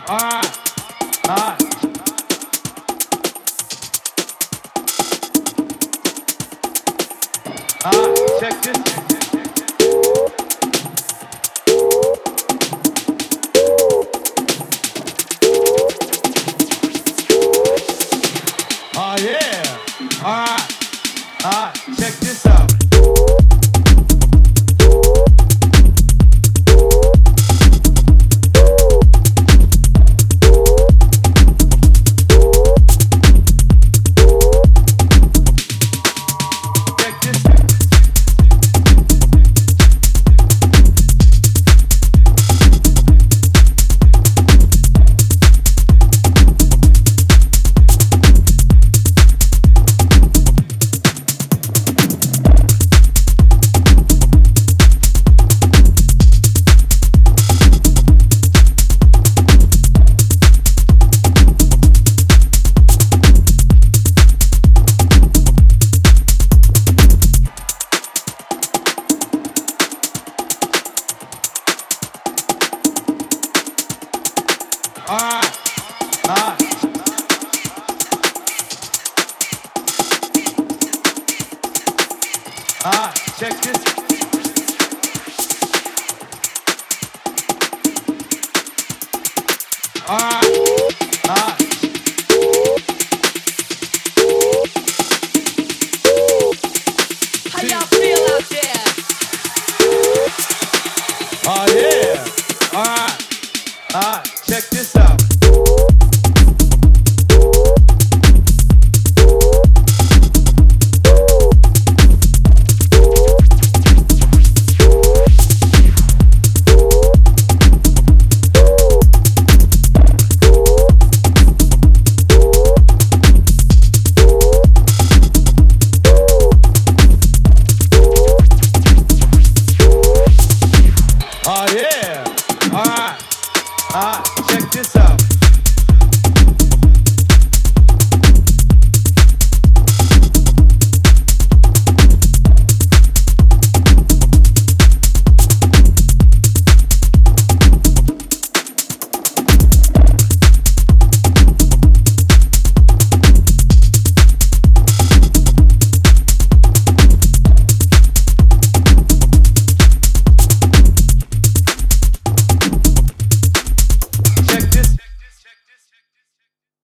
Alright, alright, alright, check this. Oh yeah. Alright, check this out. Check this out. Alright, alright, alright, check this. Alright, alright, How y'all feel out there? oh yeah. Alright, alright, check this out.